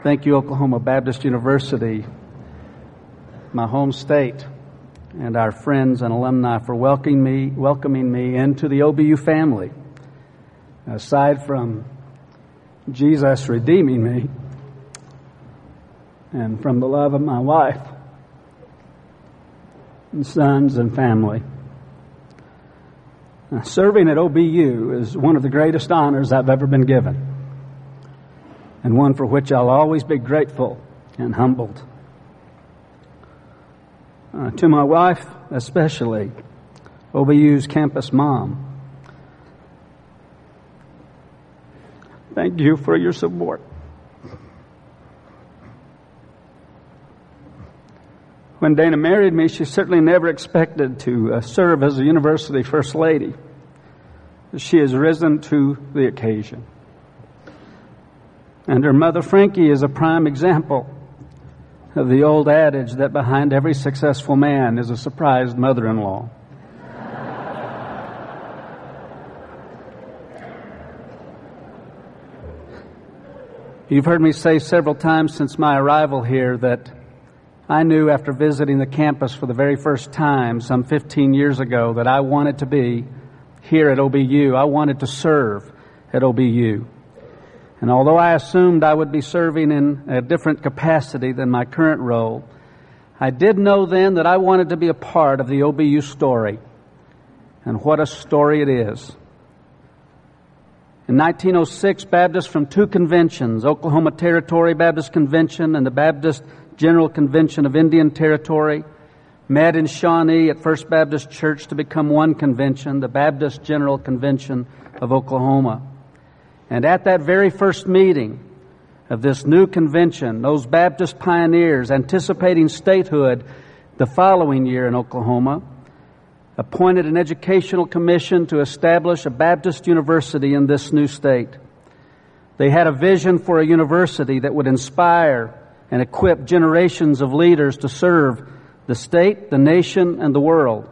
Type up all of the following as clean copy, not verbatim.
Thank you, Oklahoma Baptist University, my home state, and our friends and alumni for welcoming me into the OBU family. Aside from Jesus redeeming me and from the love of my wife and sons and family, serving at OBU is one of the greatest honors I've ever been given, and one for which I'll always be grateful and humbled. To my wife especially, OBU's campus mom, thank you for your support. When Dana married me, she certainly never expected to serve as a university first lady. She has risen to the occasion. And her mother, Frankie, is a prime example of the old adage that behind every successful man is a surprised mother-in-law. You've heard me say several times since my arrival here that I knew after visiting the campus for the very first time some 15 years ago that I wanted to be here at OBU. I wanted to serve at OBU. And although I assumed I would be serving in a different capacity than my current role, I did know then that I wanted to be a part of the OBU story. And what a story it is. In 1906, Baptists from two conventions, Oklahoma Territory Baptist Convention and the Baptist General Convention of Indian Territory, met in Shawnee at First Baptist Church to become one convention, the Baptist General Convention of Oklahoma. And at that very first meeting of this new convention, those Baptist pioneers anticipating statehood the following year in Oklahoma appointed an educational commission to establish a Baptist university in this new state. They had a vision for a university that would inspire and equip generations of leaders to serve the state, the nation, and the world.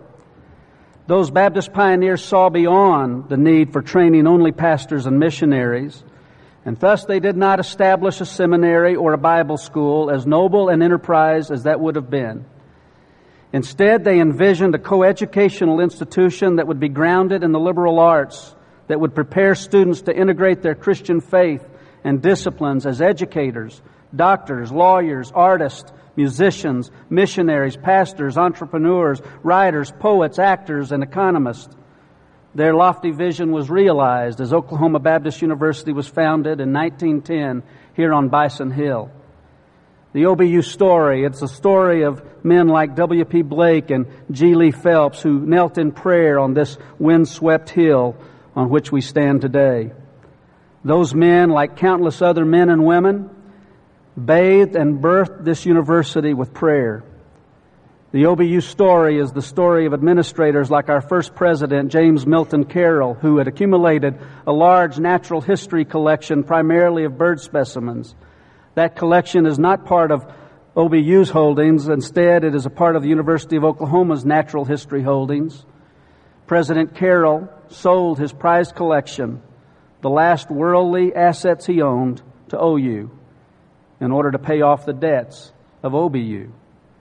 Those Baptist pioneers saw beyond the need for training only pastors and missionaries, and thus they did not establish a seminary or a Bible school, as noble an enterprise as that would have been. Instead, they envisioned a coeducational institution that would be grounded in the liberal arts, that would prepare students to integrate their Christian faith and disciplines as educators, doctors, lawyers, artists, musicians, missionaries, pastors, entrepreneurs, writers, poets, actors, and economists. Their lofty vision was realized as Oklahoma Baptist University was founded in 1910 here on Bison Hill. The OBU story, it's a story of men like W.P. Blake and G. Lee Phelps who knelt in prayer on this windswept hill on which we stand today. Those men, like countless other men and women, bathed and birthed this university with prayer. The OBU story is the story of administrators like our first president, James Milton Carroll, who had accumulated a large natural history collection primarily of bird specimens. That collection is not part of OBU's holdings. Instead, it is a part of the University of Oklahoma's natural history holdings. President Carroll sold his prized collection, the last worldly assets he owned, to OU, in order to pay off the debts of OBU.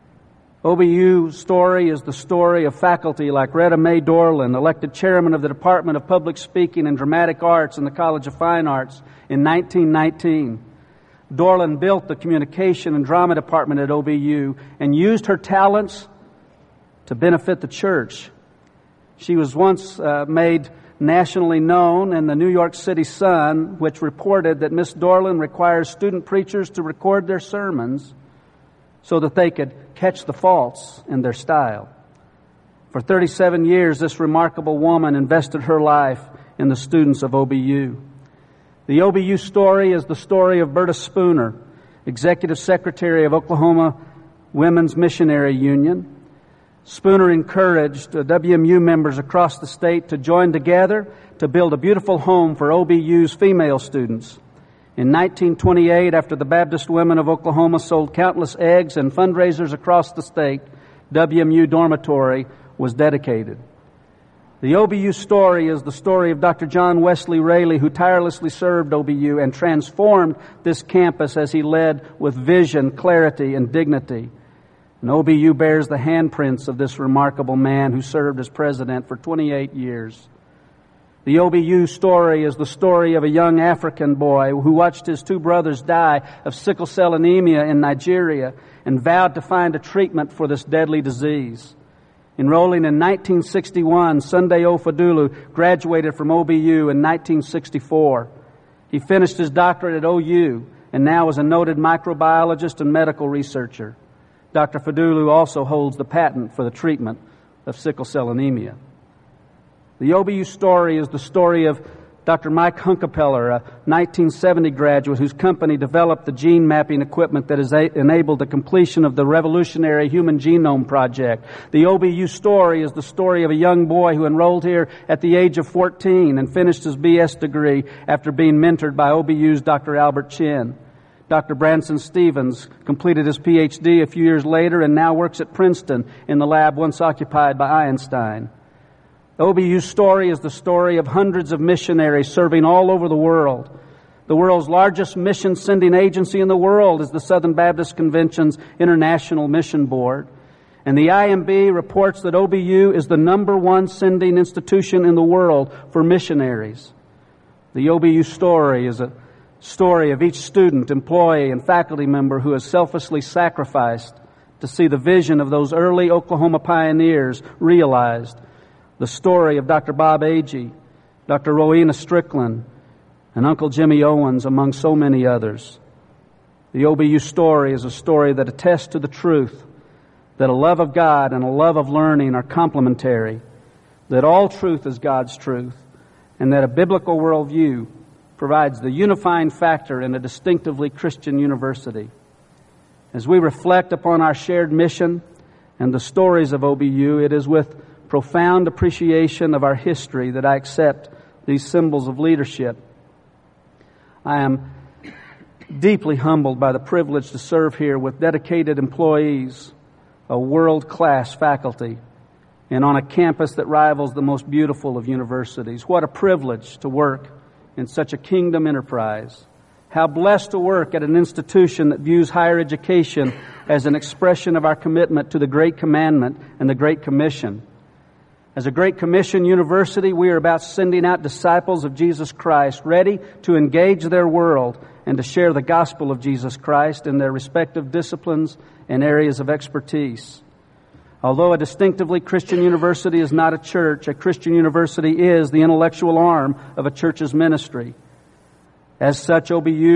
OBU's story is the story of faculty like Retta Mae Dorland, elected chairman of the Department of Public Speaking and Dramatic Arts in the College of Fine Arts in 1919. Dorland built the communication and drama department at OBU and used her talents to benefit the church. She was once made nationally known in the New York City Sun, which reported that Miss Dorland requires student preachers to record their sermons so that they could catch the faults in their style. For 37 years, this remarkable woman invested her life in the students of OBU. The OBU story is the story of Berta Spooner, Executive Secretary of Oklahoma Women's Missionary Union. Spooner encouraged WMU members across the state to join together to build a beautiful home for OBU's female students. In 1928, after the Baptist women of Oklahoma sold countless eggs and fundraisers across the state, WMU Dormitory was dedicated. The OBU story is the story of Dr. John Wesley Rayleigh, who tirelessly served OBU and transformed this campus as he led with vision, clarity, and dignity. And OBU bears the handprints of this remarkable man who served as president for 28 years. The OBU story is the story of a young African boy who watched his two brothers die of sickle cell anemia in Nigeria and vowed to find a treatment for this deadly disease. Enrolling in 1961, Sunday Ofadulu graduated from OBU in 1964. He finished his doctorate at OU and now is a noted microbiologist and medical researcher. Dr. Fadulu also holds the patent for the treatment of sickle cell anemia. The OBU story is the story of Dr. Mike Hunkepeller, a 1970 graduate whose company developed the gene mapping equipment that has enabled the completion of the revolutionary Human Genome Project. The OBU story is the story of a young boy who enrolled here at the age of 14 and finished his BS degree after being mentored by OBU's Dr. Albert Chin. Dr. Branson Stevens completed his PhD a few years later and now works at Princeton in the lab once occupied by Einstein. The OBU story is the story of hundreds of missionaries serving all over the world. The world's largest mission-sending agency in the world is the Southern Baptist Convention's International Mission Board. And the IMB reports that OBU is the #1 sending institution in the world for missionaries. The OBU story is a story of each student, employee, and faculty member who has selflessly sacrificed to see the vision of those early Oklahoma pioneers realized. The story of Dr. Bob Agee, Dr. Rowena Strickland, and Uncle Jimmy Owens, among so many others. The OBU story is a story that attests to the truth that a love of God and a love of learning are complementary, that all truth is God's truth, and that a biblical worldview provides the unifying factor in a distinctively Christian university. As we reflect upon our shared mission and the stories of OBU, it is with profound appreciation of our history that I accept these symbols of leadership. I am deeply humbled by the privilege to serve here with dedicated employees, a world-class faculty, and on a campus that rivals the most beautiful of universities. What a privilege to work in such a kingdom enterprise. How blessed to work at an institution that views higher education as an expression of our commitment to the Great Commandment and the Great Commission. As a Great Commission university, we are about sending out disciples of Jesus Christ, ready to engage their world and to share the gospel of Jesus Christ in their respective disciplines and areas of expertise. Although a distinctively Christian university is not a church, a Christian university is the intellectual arm of a church's ministry. As such,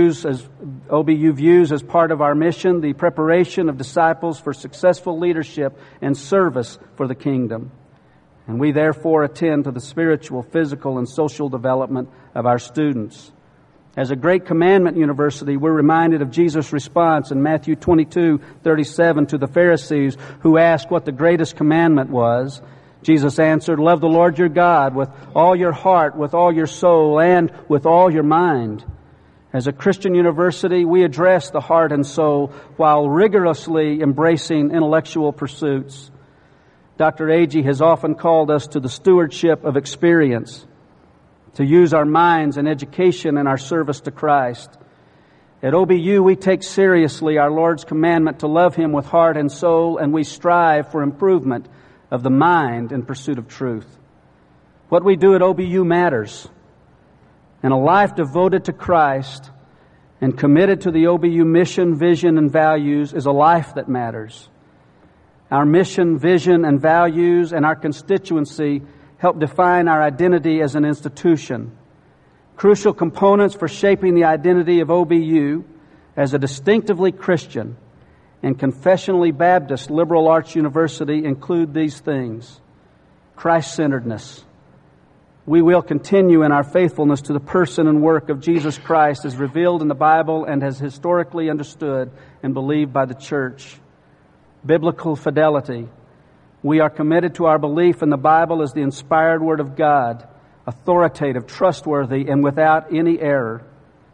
OBU views as part of our mission the preparation of disciples for successful leadership and service for the kingdom. And we therefore attend to the spiritual, physical, and social development of our students. As a Great Commandment university, we're reminded of Jesus' response in Matthew 22:37 to the Pharisees who asked what the greatest commandment was. Jesus answered, "Love the Lord your God with all your heart, with all your soul, and with all your mind." As a Christian university, we address the heart and soul while rigorously embracing intellectual pursuits. Dr. Agee has often called us to the stewardship of experience, to use our minds and education in our service to Christ. At OBU, we take seriously our Lord's commandment to love Him with heart and soul, and we strive for improvement of the mind in pursuit of truth. What we do at OBU matters, and a life devoted to Christ and committed to the OBU mission, vision, and values is a life that matters. Our mission, vision, and values and our constituency help define our identity as an institution. Crucial components for shaping the identity of OBU as a distinctively Christian and confessionally Baptist liberal arts university include these things. Christ-centeredness. We will continue in our faithfulness to the person and work of Jesus Christ as revealed in the Bible and as historically understood and believed by the church. Biblical fidelity. We are committed to our belief in the Bible as the inspired Word of God, authoritative, trustworthy, and without any error.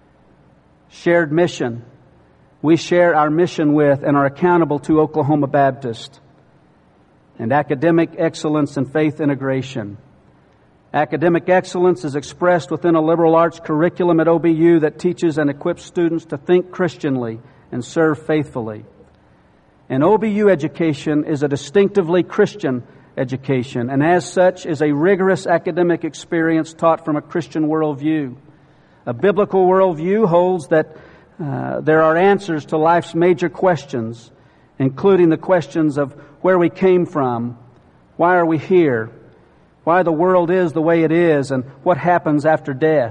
Shared mission. We share our mission with and are accountable to Oklahoma Baptist. And academic excellence and faith integration. Academic excellence is expressed within a liberal arts curriculum at OBU that teaches and equips students to think Christianly and serve faithfully. And OBU education is a distinctively Christian education, and as such is a rigorous academic experience taught from a Christian worldview. A biblical worldview holds that there are answers to life's major questions, including the questions of where we came from, why are we here, why the world is the way it is, and what happens after death.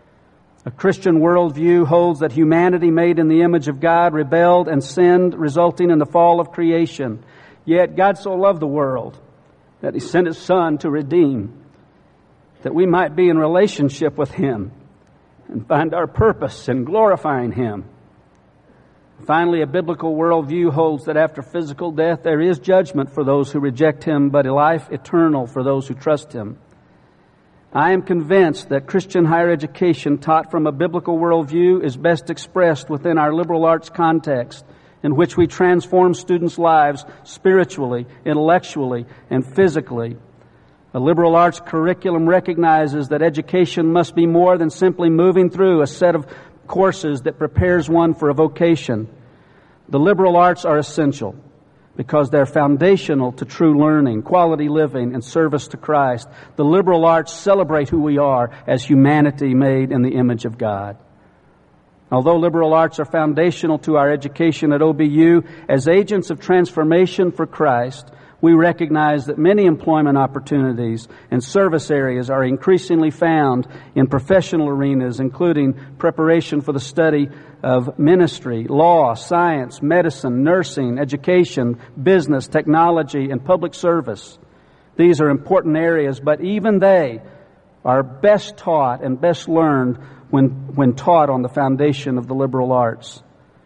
A Christian worldview holds that humanity made in the image of God rebelled and sinned, resulting in the fall of creation. Yet God so loved the world that He sent His Son to redeem, that we might be in relationship with Him and find our purpose in glorifying Him. Finally, a biblical worldview holds that after physical death there is judgment for those who reject Him, but a life eternal for those who trust Him. I am convinced that Christian higher education taught from a biblical worldview is best expressed within our liberal arts context, in which we transform students' lives spiritually, intellectually, and physically. A liberal arts curriculum recognizes that education must be more than simply moving through a set of courses that prepares one for a vocation. The liberal arts are essential because they're foundational to true learning, quality living, and service to Christ. The liberal arts celebrate who we are as humanity made in the image of God. Although liberal arts are foundational to our education at OBU, as agents of transformation for Christ, we recognize that many employment opportunities and service areas are increasingly found in professional arenas, including preparation for the study of ministry, law, science, medicine, nursing, education, business, technology, and public service. These are important areas, but even they are best taught and best learned when taught on the foundation of the liberal arts.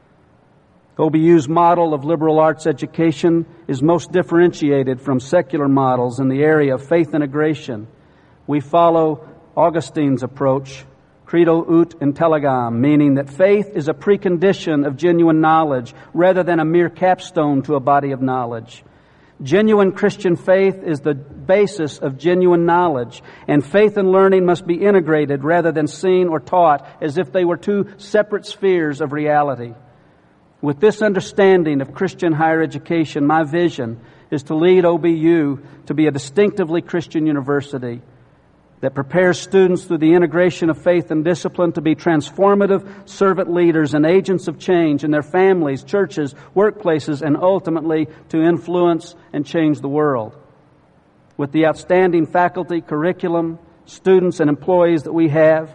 OBU's model of liberal arts education is most differentiated from secular models in the area of faith integration. We follow Augustine's approach, credo ut intelligam, meaning that faith is a precondition of genuine knowledge rather than a mere capstone to a body of knowledge. Genuine Christian faith is the basis of genuine knowledge, and faith and learning must be integrated rather than seen or taught as if they were two separate spheres of reality. With this understanding of Christian higher education, my vision is to lead OBU to be a distinctively Christian university that prepares students through the integration of faith and discipline to be transformative servant leaders and agents of change in their families, churches, workplaces, and ultimately to influence and change the world. With the outstanding faculty, curriculum, students, and employees that we have,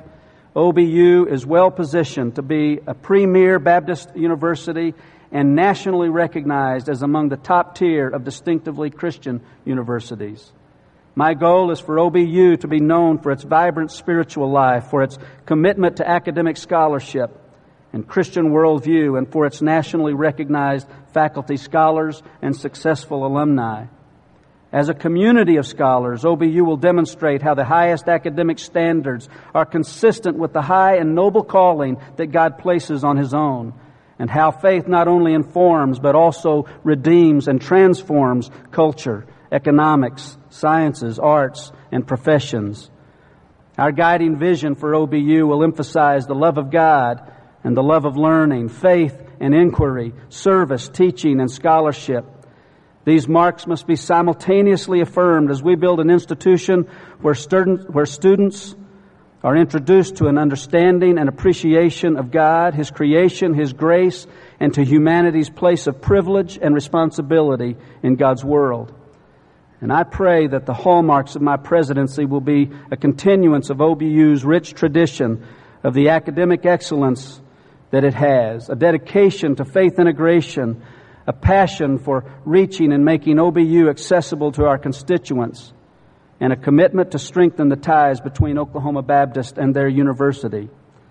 OBU is well positioned to be a premier Baptist university and nationally recognized as among the top tier of distinctively Christian universities. My goal is for OBU to be known for its vibrant spiritual life, for its commitment to academic scholarship and Christian worldview, and for its nationally recognized faculty, scholars, and successful alumni. As a community of scholars, OBU will demonstrate how the highest academic standards are consistent with the high and noble calling that God places on His own, and how faith not only informs but also redeems and transforms culture, economics, sciences, arts, and professions. Our guiding vision for OBU will emphasize the love of God and the love of learning, faith and inquiry, service, teaching, and scholarship. These marks must be simultaneously affirmed as we build an institution where students are introduced to an understanding and appreciation of God, His creation, His grace, and to humanity's place of privilege and responsibility in God's world. And I pray that the hallmarks of my presidency will be a continuance of OBU's rich tradition of the academic excellence that it has, a dedication to faith integration, a passion for reaching and making OBU accessible to our constituents, and a commitment to strengthen the ties between Oklahoma Baptist and their university.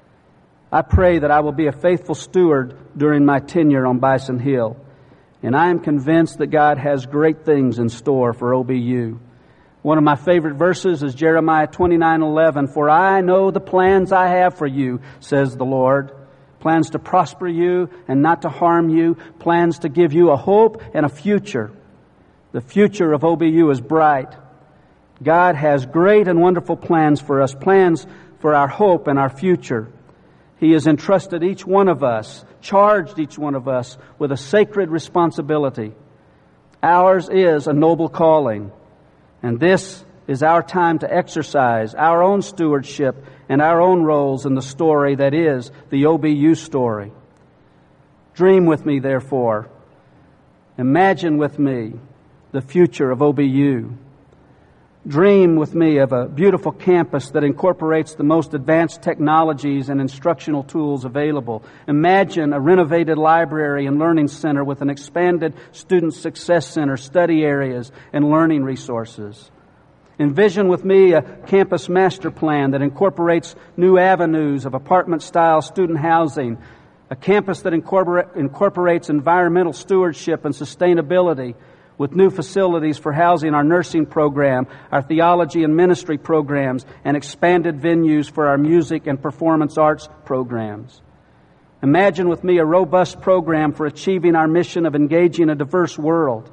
I pray that I will be a faithful steward during my tenure on Bison Hill, and I am convinced that God has great things in store for OBU. One of my favorite verses is Jeremiah 29:11, "For I know the plans I have for you, says the Lord, plans to prosper you and not to harm you, plans to give you a hope and a future." The future of OBU is bright. God has great and wonderful plans for us, plans for our hope and our future. He has entrusted each one of us, charged each one of us with a sacred responsibility. Ours is a noble calling, and this is our time to exercise our own stewardship and our own roles in the story that is the OBU story. Dream with me, therefore. Imagine with me the future of OBU. Dream with me of a beautiful campus that incorporates the most advanced technologies and instructional tools available. Imagine a renovated library and learning center with an expanded student success center, study areas, and learning resources. Envision with me a campus master plan that incorporates new avenues of apartment-style student housing, a campus that incorporates environmental stewardship and sustainability, with new facilities for housing our nursing program, our theology and ministry programs, and expanded venues for our music and performance arts programs. Imagine with me a robust program for achieving our mission of engaging a diverse world.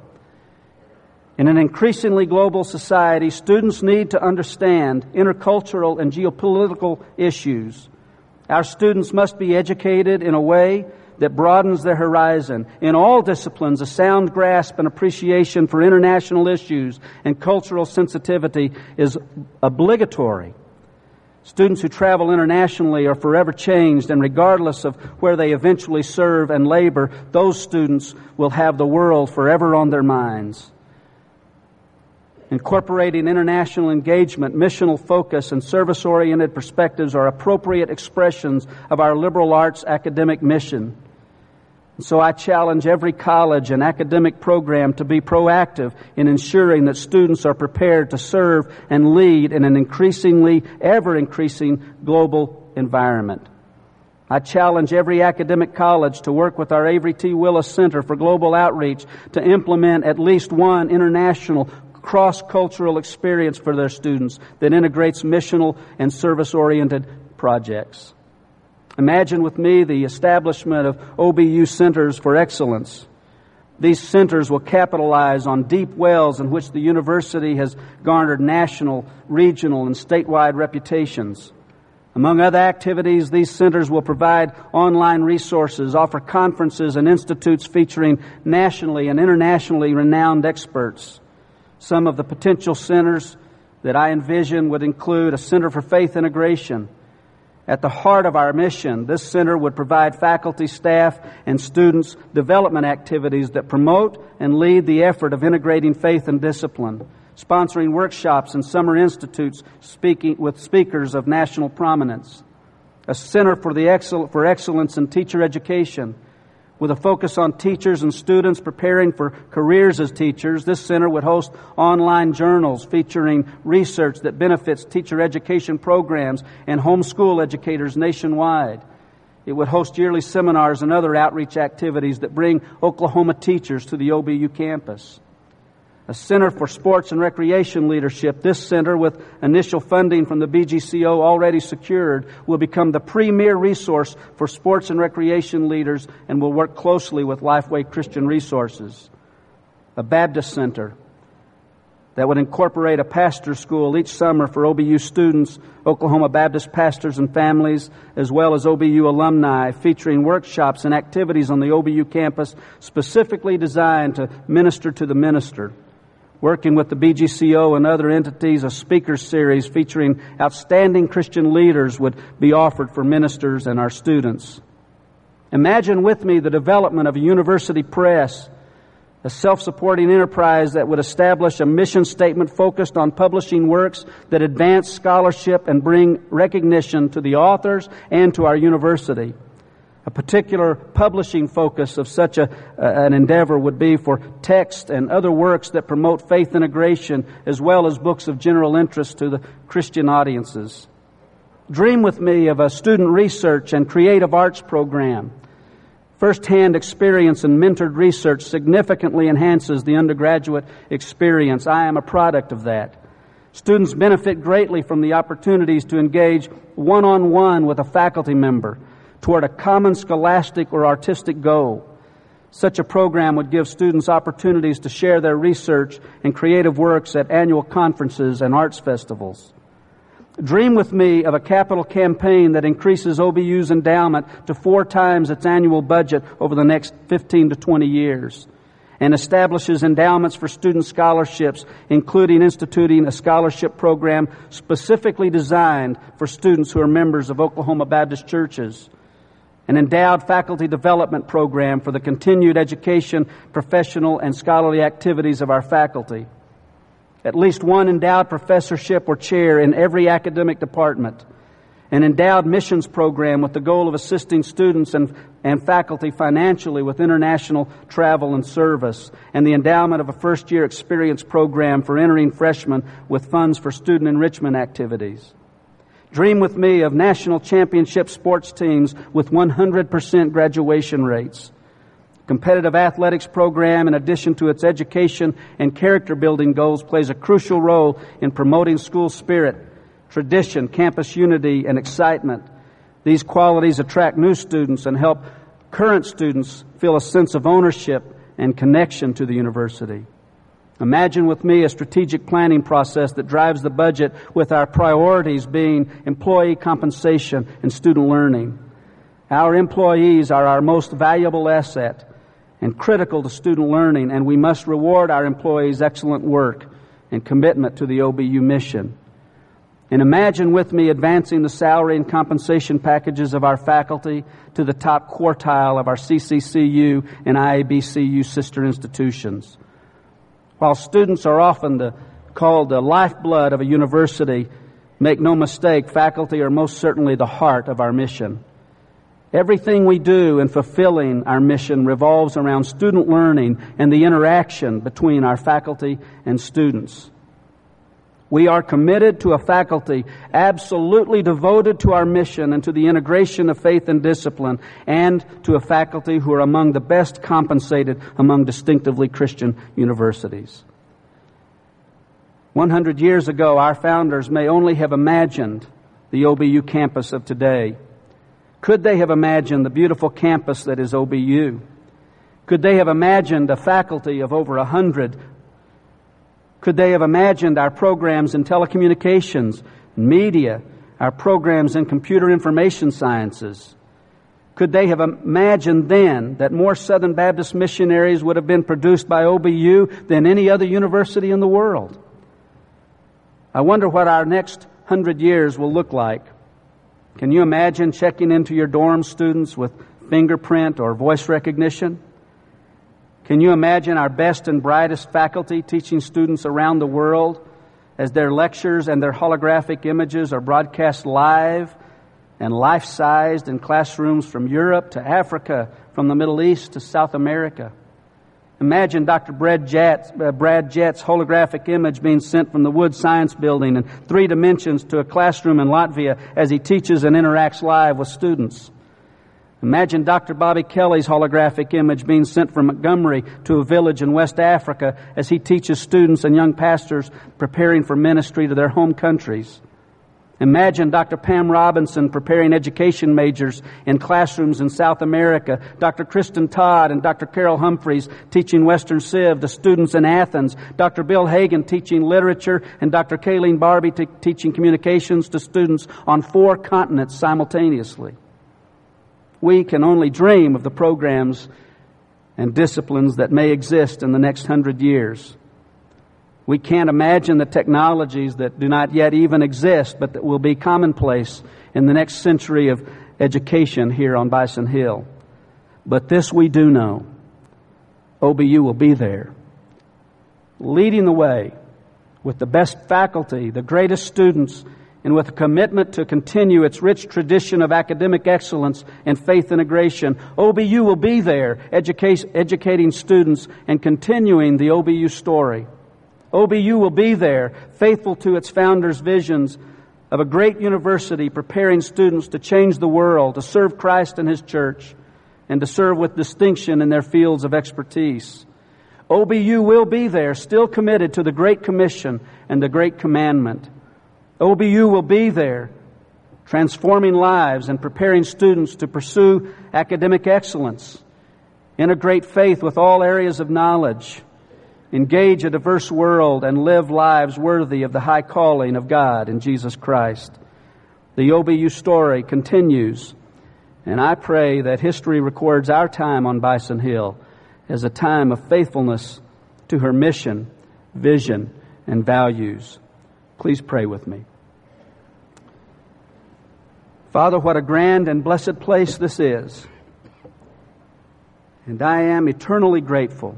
In an increasingly global society, students need to understand intercultural and geopolitical issues. Our students must be educated in a way that broadens their horizon. In all disciplines, a sound grasp and appreciation for international issues and cultural sensitivity is obligatory. Students who travel internationally are forever changed, and regardless of where they eventually serve and labor, those students will have the world forever on their minds. Incorporating international engagement, missional focus, and service-oriented perspectives are appropriate expressions of our liberal arts academic mission. So I challenge every college and academic program to be proactive in ensuring that students are prepared to serve and lead in an ever-increasing global environment. I challenge every academic college to work with our Avery T. Willis Center for Global Outreach to implement at least one international cross-cultural experience for their students that integrates missional and service-oriented projects. Imagine with me the establishment of OBU Centers for Excellence. These centers will capitalize on deep wells in which the university has garnered national, regional, and statewide reputations. Among other activities, these centers will provide online resources, offer conferences and institutes featuring nationally and internationally renowned experts. Some of the potential centers that I envision would include a Center for Faith Integration. At the heart of our mission, this center would provide faculty, staff, and students development activities that promote and lead the effort of integrating faith and discipline, sponsoring workshops and summer institutes with speakers of national prominence. A center for excellence in teacher education. With a focus on teachers and students preparing for careers as teachers, this center would host online journals featuring research that benefits teacher education programs and homeschool educators nationwide. It would host yearly seminars and other outreach activities that bring Oklahoma teachers to the OBU campus. A Center for Sports and Recreation Leadership. This center, with initial funding from the BGCO already secured, will become the premier resource for sports and recreation leaders and will work closely with Lifeway Christian Resources. A Baptist Center that would incorporate a pastor school each summer for OBU students, Oklahoma Baptist pastors and families, as well as OBU alumni, featuring workshops and activities on the OBU campus specifically designed to minister to the minister. Working with the BGCO and other entities, a speaker series featuring outstanding Christian leaders would be offered for ministers and our students. Imagine with me the development of a university press, a self-supporting enterprise that would establish a mission statement focused on publishing works that advance scholarship and bring recognition to the authors and to our university. A particular publishing focus of such an endeavor would be for text and other works that promote faith integration, as well as books of general interest to the Christian audiences. Dream with me of a student research and creative arts program. First-hand experience and mentored research significantly enhances the undergraduate experience. I am a product of that. Students benefit greatly from the opportunities to engage one-on-one with a faculty member toward a common scholastic or artistic goal. Such a program would give students opportunities to share their research and creative works at annual conferences and arts festivals. Dream with me of a capital campaign that increases OBU's endowment to 4 times its annual budget over the next 15 to 20 years, and establishes endowments for student scholarships, including instituting a scholarship program specifically designed for students who are members of Oklahoma Baptist churches, an endowed faculty development program for the continued education, professional, and scholarly activities of our faculty, at least one endowed professorship or chair in every academic department, an endowed missions program with the goal of assisting students and faculty financially with international travel and service, and the endowment of a first-year experience program for entering freshmen with funds for student enrichment activities. Dream with me of national championship sports teams with 100% graduation rates. Competitive athletics program, in addition to its education and character building goals, plays a crucial role in promoting school spirit, tradition, campus unity, and excitement. These qualities attract new students and help current students feel a sense of ownership and connection to the university. Imagine with me a strategic planning process that drives the budget, with our priorities being employee compensation and student learning. Our employees are our most valuable asset and critical to student learning, and we must reward our employees' excellent work and commitment to the OBU mission. And imagine with me advancing the salary and compensation packages of our faculty to the top quartile of our CCCU and IABCU sister institutions. While students are often called the lifeblood of a university, make no mistake, faculty are most certainly the heart of our mission. Everything we do in fulfilling our mission revolves around student learning and the interaction between our faculty and students. We are committed to a faculty absolutely devoted to our mission and to the integration of faith and discipline, and to a faculty who are among the best compensated among distinctively Christian universities. 100 years ago, our founders may only have imagined the OBU campus of today. Could they have imagined the beautiful campus that is OBU? Could they have imagined a faculty of over 100? Could they have imagined our programs in telecommunications, media, our programs in computer information sciences? Could they have imagined then that more Southern Baptist missionaries would have been produced by OBU than any other university in the world? I wonder what our next 100 years will look like. Can you imagine checking into your dorm students with fingerprint or voice recognition? Can you imagine our best and brightest faculty teaching students around the world as their lectures and their holographic images are broadcast live and life-sized in classrooms from Europe to Africa, from the Middle East to South America? Imagine Dr. Brad Jett's holographic image being sent from the Wood Science Building in 3 dimensions to a classroom in Latvia as he teaches and interacts live with students. Imagine Dr. Bobby Kelly's holographic image being sent from Montgomery to a village in West Africa as he teaches students and young pastors preparing for ministry to their home countries. Imagine Dr. Pam Robinson preparing education majors in classrooms in South America, Dr. Kristen Todd and Dr. Carol Humphreys teaching Western Civ to students in Athens, Dr. Bill Hagan teaching literature, and Dr. Kayleen Barbie teaching communications to students on 4 continents simultaneously. We can only dream of the programs and disciplines that may exist in the next 100 years. We can't imagine the technologies that do not yet even exist, but that will be commonplace in the next century of education here on Bison Hill. But this we do know: OBU will be there, leading the way with the best faculty, the greatest students, and with a commitment to continue its rich tradition of academic excellence and faith integration. OBU will be there, educating students and continuing the OBU story. OBU will be there, faithful to its founders' visions of a great university preparing students to change the world, to serve Christ and His church, and to serve with distinction in their fields of expertise. OBU will be there, still committed to the Great Commission and the Great Commandment. OBU will be there, transforming lives and preparing students to pursue academic excellence integrate faith with all areas of knowledge, engage a diverse world, and live lives worthy of the high calling of God in Jesus Christ. The OBU story continues, and I pray that history records our time on Bison Hill as a time of faithfulness to her mission, vision, and values. Please pray with me. Father, what a grand and blessed place this is. And I am eternally grateful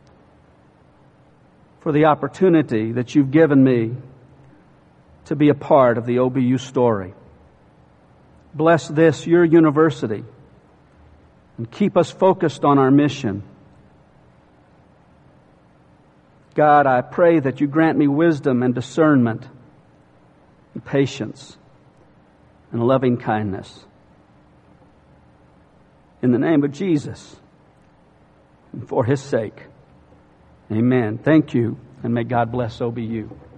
for the opportunity that you've given me to be a part of the OBU story. Bless this, your university, and keep us focused on our mission. God, I pray that you grant me wisdom and discernment and patience and loving kindness. In the name of Jesus and for His sake, amen. Thank you, and may God bless OBU.